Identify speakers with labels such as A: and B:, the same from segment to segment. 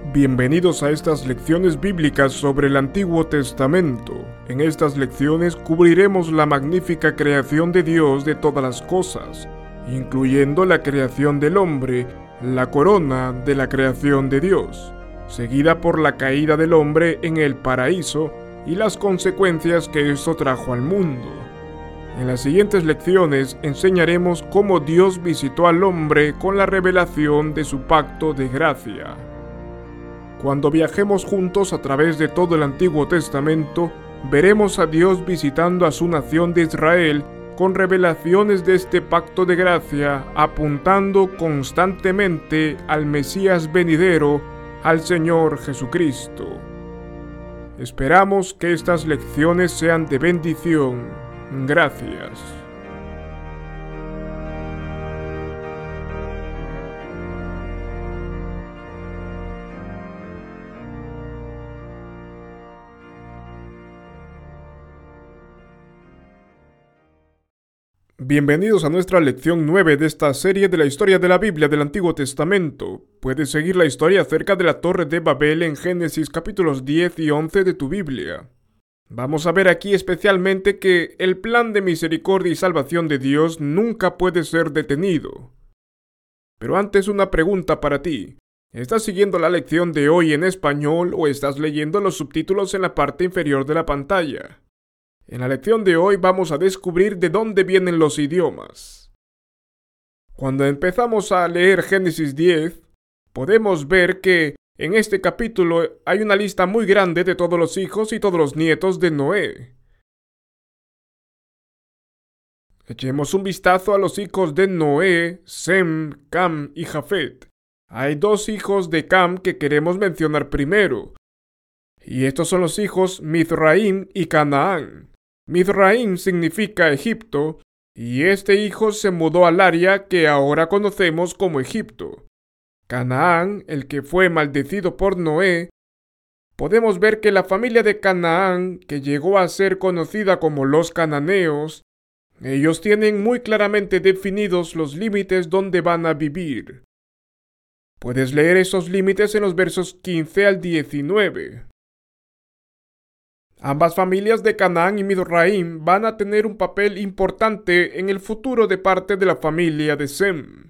A: Bienvenidos a estas lecciones bíblicas sobre el Antiguo Testamento. En estas lecciones cubriremos la magnífica creación de Dios de todas las cosas, incluyendo la creación del hombre, la corona de la creación de Dios, seguida por la caída del hombre en el paraíso y las consecuencias que esto trajo al mundo. En las siguientes lecciones enseñaremos cómo Dios visitó al hombre con la revelación de su pacto de gracia. Cuando viajemos juntos a través de todo el Antiguo Testamento, veremos a Dios visitando a su nación de Israel con revelaciones de este pacto de gracia, apuntando constantemente al Mesías venidero, al Señor Jesucristo. Esperamos que estas lecciones sean de bendición. Gracias. Bienvenidos a nuestra lección 9 de esta serie de la historia de la Biblia del Antiguo Testamento. Puedes seguir la historia acerca de la Torre de Babel en Génesis capítulos 10 y 11 de tu Biblia. Vamos a ver aquí especialmente que el plan de misericordia y salvación de Dios nunca puede ser detenido. Pero antes una pregunta para ti. ¿Estás siguiendo la lección de hoy en español o estás leyendo los subtítulos en la parte inferior de la pantalla? En la lección de hoy vamos a descubrir de dónde vienen los idiomas. Cuando empezamos a leer Génesis 10, podemos ver que en este capítulo hay una lista muy grande de todos los hijos y todos los nietos de Noé. Echemos un vistazo a los hijos de Noé, Sem, Cam y Jafet. Hay dos hijos de Cam que queremos mencionar primero. Y estos son los hijos Mizraim y Canaán. Mizraim significa Egipto, y este hijo se mudó al área que ahora conocemos como Egipto. Canaán, el que fue maldecido por Noé, podemos ver que la familia de Canaán, que llegó a ser conocida como los cananeos, ellos tienen muy claramente definidos los límites donde van a vivir. Puedes leer esos límites en los versos 15 al 19. Ambas familias de Canaán y Mizraim van a tener un papel importante en el futuro de parte de la familia de Sem.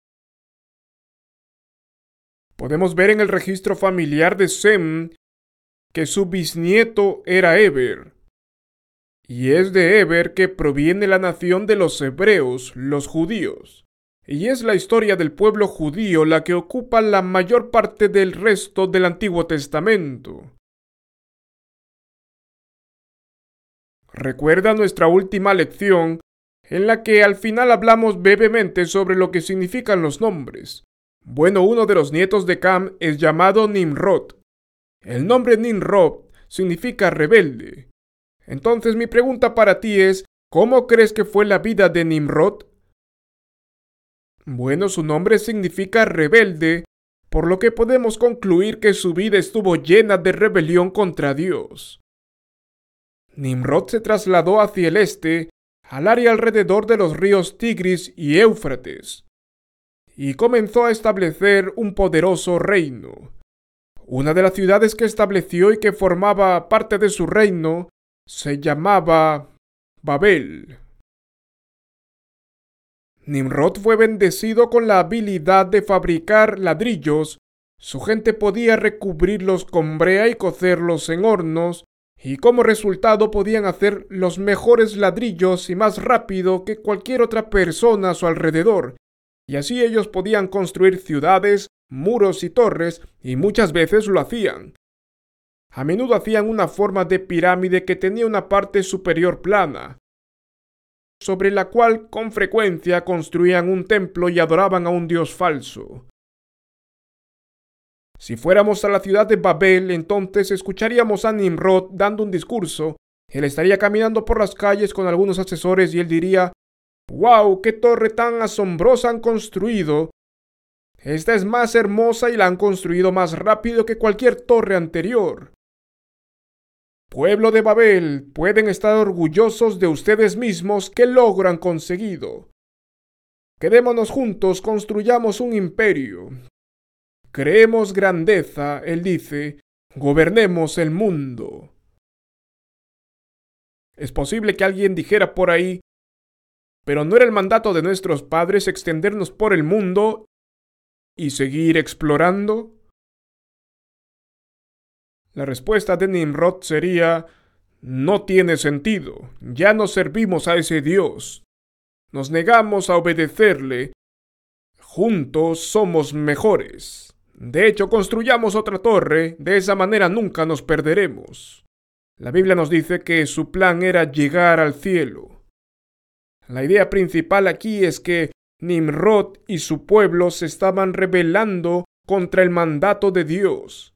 A: Podemos ver en el registro familiar de Sem que su bisnieto era Eber. Y es de Eber que proviene la nación de los hebreos, los judíos. Y es la historia del pueblo judío la que ocupa la mayor parte del resto del Antiguo Testamento. Recuerda nuestra última lección, en la que al final hablamos brevemente sobre lo que significan los nombres. Bueno, uno de los nietos de Cam es llamado Nimrod. El nombre Nimrod significa rebelde. Entonces mi pregunta para ti es, ¿cómo crees que fue la vida de Nimrod? Bueno, su nombre significa rebelde, por lo que podemos concluir que su vida estuvo llena de rebelión contra Dios. Nimrod se trasladó hacia el este, al área alrededor de los ríos Tigris y Éufrates, y comenzó a establecer un poderoso reino. Una de las ciudades que estableció y que formaba parte de su reino se llamaba Babel. Nimrod fue bendecido con la habilidad de fabricar ladrillos. Su gente podía recubrirlos con brea y cocerlos en hornos, y como resultado podían hacer los mejores ladrillos y más rápido que cualquier otra persona a su alrededor, y así ellos podían construir ciudades, muros y torres, y muchas veces lo hacían. A menudo hacían una forma de pirámide que tenía una parte superior plana, sobre la cual con frecuencia construían un templo y adoraban a un dios falso. Si fuéramos a la ciudad de Babel, entonces escucharíamos a Nimrod dando un discurso. Él estaría caminando por las calles con algunos asesores y él diría: ¡Wow! ¡Qué torre tan asombrosa han construido! Esta es más hermosa y la han construido más rápido que cualquier torre anterior. Pueblo de Babel, pueden estar orgullosos de ustedes mismos que logro han conseguido. Quedémonos juntos, construyamos un imperio. creemos grandeza, él dice, gobernemos el mundo. Es posible que alguien dijera por ahí, pero ¿no era el mandato de nuestros padres extendernos por el mundo y seguir explorando? La respuesta de Nimrod sería, no tiene sentido, ya no servimos a ese Dios, nos negamos a obedecerle, juntos somos mejores. De hecho, construyamos otra torre, de esa manera nunca nos perderemos. La Biblia nos dice que su plan era llegar al cielo. La idea principal aquí es que Nimrod y su pueblo se estaban rebelando contra el mandato de Dios.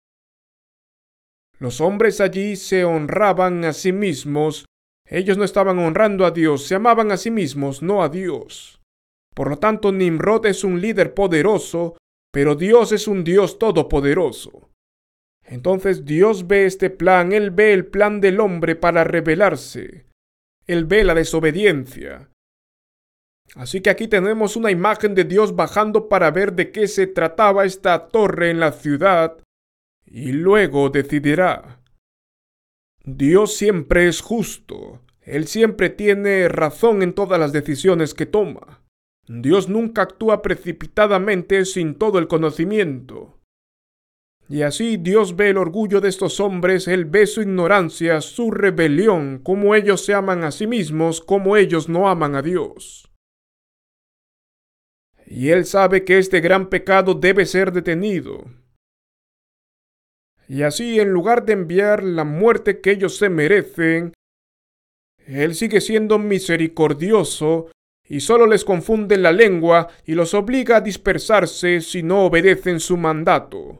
A: Los hombres allí se honraban a sí mismos. Ellos no estaban honrando a Dios, se amaban a sí mismos, no a Dios. Por lo tanto, Nimrod es un líder poderoso, pero Dios es un Dios todopoderoso. Entonces Dios ve este plan, Él ve el plan del hombre para rebelarse. Él ve la desobediencia. Así que aquí tenemos una imagen de Dios bajando para ver de qué se trataba esta torre en la ciudad, y luego decidirá. Dios siempre es justo. Él siempre tiene razón en todas las decisiones que toma. Dios nunca actúa precipitadamente sin todo el conocimiento. Y así Dios ve el orgullo de estos hombres, Él ve su ignorancia, su rebelión, cómo ellos se aman a sí mismos, cómo ellos no aman a Dios. Y Él sabe que este gran pecado debe ser detenido. Y así, en lugar de enviar la muerte que ellos se merecen, Él sigue siendo misericordioso y solo les confunde la lengua y los obliga a dispersarse si no obedecen su mandato.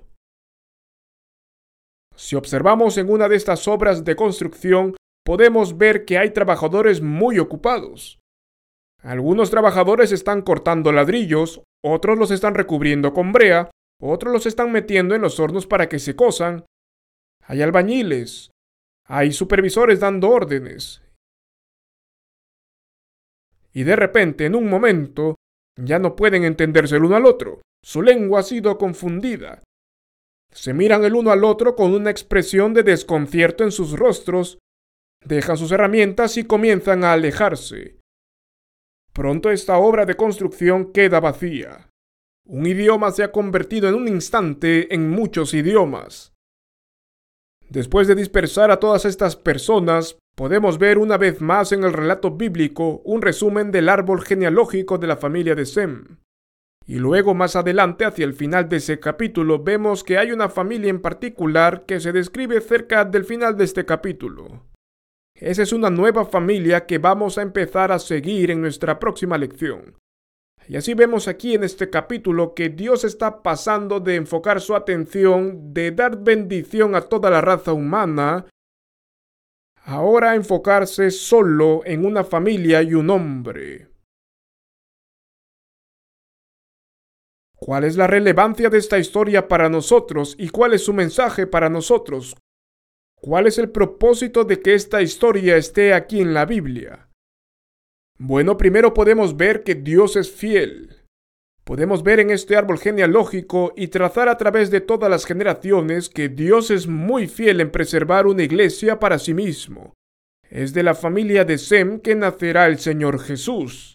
A: Si observamos en una de estas obras de construcción, podemos ver que hay trabajadores muy ocupados. Algunos trabajadores están cortando ladrillos, otros los están recubriendo con brea, otros los están metiendo en los hornos para que se cosan. Hay albañiles, hay supervisores dando órdenes. Y de repente, en un momento, ya no pueden entenderse el uno al otro. Su lengua ha sido confundida. Se miran el uno al otro con una expresión de desconcierto en sus rostros, dejan sus herramientas y comienzan a alejarse. Pronto esta obra de construcción queda vacía. Un idioma se ha convertido en un instante en muchos idiomas. Después de dispersar a todas estas personas, podemos ver una vez más en el relato bíblico un resumen del árbol genealógico de la familia de Sem. Y luego más adelante, hacia el final de ese capítulo, vemos que hay una familia en particular que se describe cerca del final de este capítulo. Esa es una nueva familia que vamos a empezar a seguir en nuestra próxima lección. Y así vemos aquí en este capítulo que Dios está pasando de enfocar su atención, de dar bendición a toda la raza humana, ahora a enfocarse solo en una familia y un hombre. ¿Cuál es la relevancia de esta historia para nosotros y cuál es su mensaje para nosotros? ¿Cuál es el propósito de que esta historia esté aquí en la Biblia? Bueno, primero podemos ver que Dios es fiel. Podemos ver en este árbol genealógico y trazar a través de todas las generaciones que Dios es muy fiel en preservar una iglesia para sí mismo. Es de la familia de Sem que nacerá el Señor Jesús.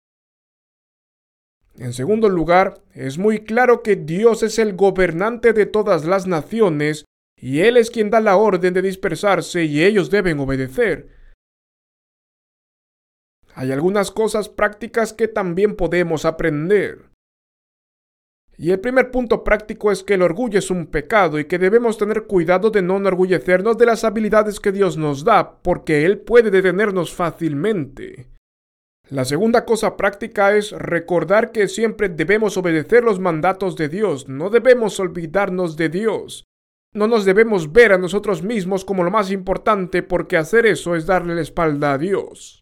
A: En segundo lugar, es muy claro que Dios es el gobernante de todas las naciones y Él es quien da la orden de dispersarse y ellos deben obedecer. Hay algunas cosas prácticas que también podemos aprender. Y el primer punto práctico es que el orgullo es un pecado y que debemos tener cuidado de no enorgullecernos de las habilidades que Dios nos da, porque Él puede detenernos fácilmente. La segunda cosa práctica es recordar que siempre debemos obedecer los mandatos de Dios, no debemos olvidarnos de Dios. No nos debemos ver a nosotros mismos como lo más importante porque hacer eso es darle la espalda a Dios.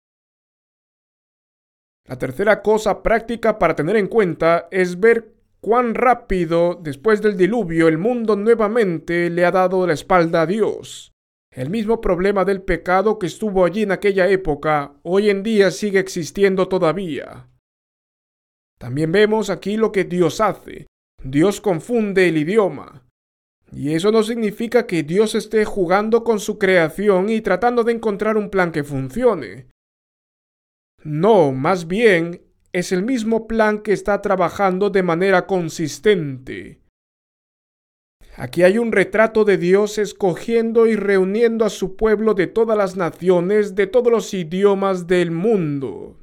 A: La tercera cosa práctica para tener en cuenta es ver cuán rápido, después del diluvio, el mundo nuevamente le ha dado la espalda a Dios. El mismo problema del pecado que estuvo allí en aquella época, hoy en día sigue existiendo todavía. También vemos aquí lo que Dios hace. Dios confunde el idioma. Y eso no significa que Dios esté jugando con su creación y tratando de encontrar un plan que funcione. No, más bien, es el mismo plan que está trabajando de manera consistente. Aquí hay un retrato de Dios escogiendo y reuniendo a su pueblo de todas las naciones, de todos los idiomas del mundo.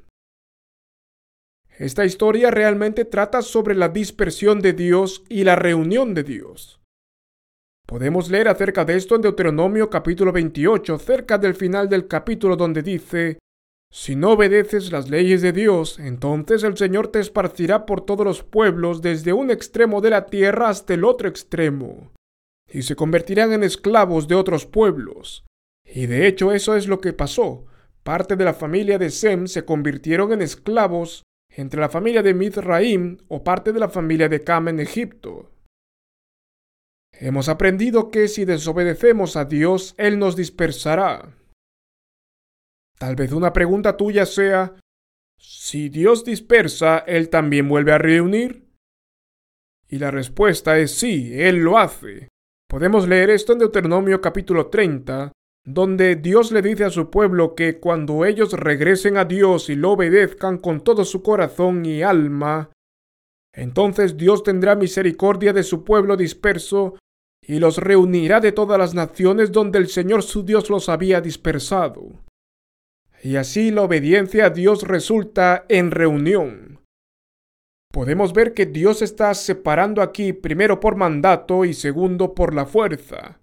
A: Esta historia realmente trata sobre la dispersión de Dios y la reunión de Dios. Podemos leer acerca de esto en Deuteronomio capítulo 28, cerca del final del capítulo, donde dice: si no obedeces las leyes de Dios, entonces el Señor te esparcirá por todos los pueblos, desde un extremo de la tierra hasta el otro extremo, y se convertirán en esclavos de otros pueblos. Y de hecho eso es lo que pasó. Parte de la familia de Sem se convirtieron en esclavos entre la familia de Mizraim o parte de la familia de Cam en Egipto. Hemos aprendido que si desobedecemos a Dios, Él nos dispersará. Tal vez una pregunta tuya sea: si Dios dispersa, ¿Él también vuelve a reunir? Y la respuesta es sí, Él lo hace. Podemos leer esto en Deuteronomio capítulo 30, donde Dios le dice a su pueblo que cuando ellos regresen a Dios y lo obedezcan con todo su corazón y alma, entonces Dios tendrá misericordia de su pueblo disperso y los reunirá de todas las naciones donde el Señor su Dios los había dispersado. Y así la obediencia a Dios resulta en reunión. Podemos ver que Dios está separando aquí, primero por mandato y segundo por la fuerza.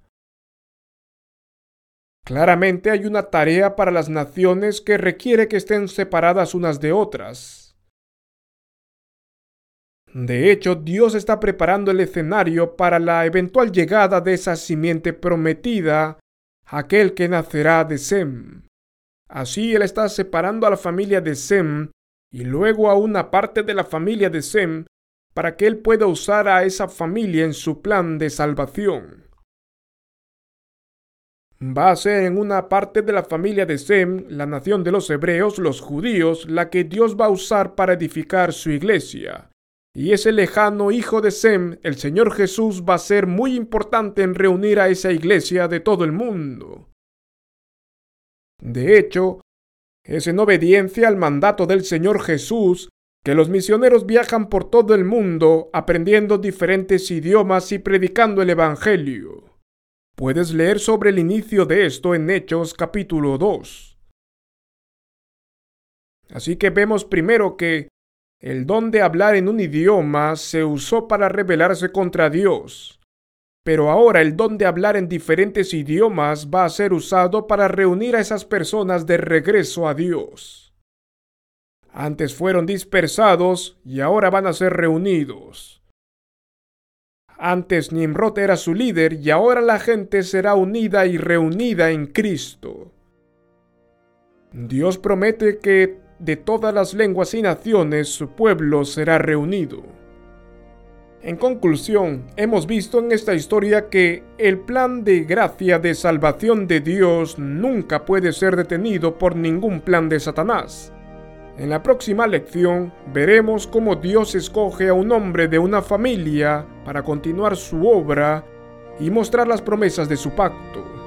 A: Claramente hay una tarea para las naciones que requiere que estén separadas unas de otras. De hecho, Dios está preparando el escenario para la eventual llegada de esa simiente prometida, aquel que nacerá de Sem. Así Él está separando a la familia de Sem y luego a una parte de la familia de Sem para que Él pueda usar a esa familia en su plan de salvación. Va a ser en una parte de la familia de Sem, la nación de los hebreos, los judíos, la que Dios va a usar para edificar su iglesia. Y ese lejano hijo de Sem, el Señor Jesús, va a ser muy importante en reunir a esa iglesia de todo el mundo. De hecho, es en obediencia al mandato del Señor Jesús que los misioneros viajan por todo el mundo aprendiendo diferentes idiomas y predicando el Evangelio. Puedes leer sobre el inicio de esto en Hechos capítulo 2. Así que vemos primero que el don de hablar en un idioma se usó para rebelarse contra Dios. Pero ahora el don de hablar en diferentes idiomas va a ser usado para reunir a esas personas de regreso a Dios. Antes fueron dispersados y ahora van a ser reunidos. Antes Nimrod era su líder y ahora la gente será unida y reunida en Cristo. Dios promete que de todas las lenguas y naciones su pueblo será reunido. En conclusión, hemos visto en esta historia que el plan de gracia de salvación de Dios nunca puede ser detenido por ningún plan de Satanás. En la próxima lección veremos cómo Dios escoge a un hombre de una familia para continuar su obra y mostrar las promesas de su pacto.